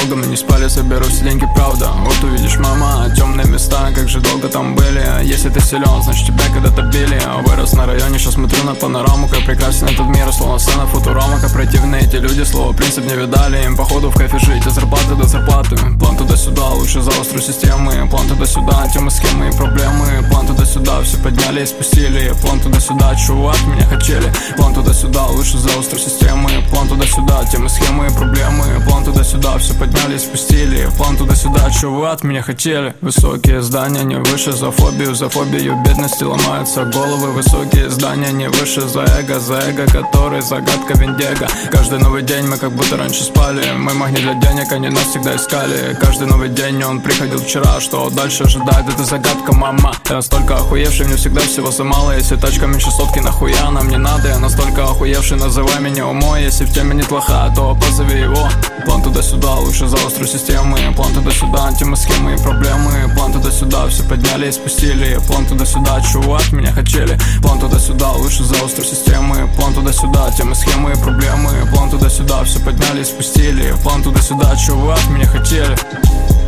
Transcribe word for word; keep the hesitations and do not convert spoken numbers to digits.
долго мы не спали, соберу все деньги, правда. Вот увидишь, мама, темные места, как же долго там были. Если ты силен, значит тебя когда-то били. Вырос на районе, сейчас смотрю на панораму, как прекрасен этот мир, словно сцена Футурома. Как противны эти люди, слово принцип не видали. Им походу в кайфе жить, от зарплаты до зарплаты. План туда-сюда, лучше за острую системы. План туда-сюда, темы, схемы и проблемы. План туда-сюда, все подняли и спустили. План туда-сюда, чего от меня хотели. План туда-сюда, лучше за острую системы. План туда-сюда, темы, схемы и проблемы. План туда-сюда, все подняли и спустили. План туда-сюда, чего вы от меня хотели. Высокие здания не выше за фобию. За фобию бедности ломаются головы. Высокие здания не выше за эго. За эго, который загадка Виндега. Каждый новый день мы как будто раньше спали. Мы магнит для денег, они нас всегда искали. Каждый новый день он приходил вчера. Что дальше ожидает, это загадка, мама. Я настолько охуевший, мне всегда всего за мало. Если тачка меньше сотки, нахуя нам не надо. Я настолько охуевший, называй меня умой. Если в теме нет лоха, то позови его. План туда-сюда, лучше за острую систему. План туда-сюда, темы, схемы и проблемы. План туда-сюда, все подняли и спустили. План туда-сюда, чего от меня хотели. План туда-сюда, лучше за острую систему. План туда-сюда, темы, схемы и проблемы. План туда-сюда, все подняли и спустили. План туда-сюда, чего от меня хотели.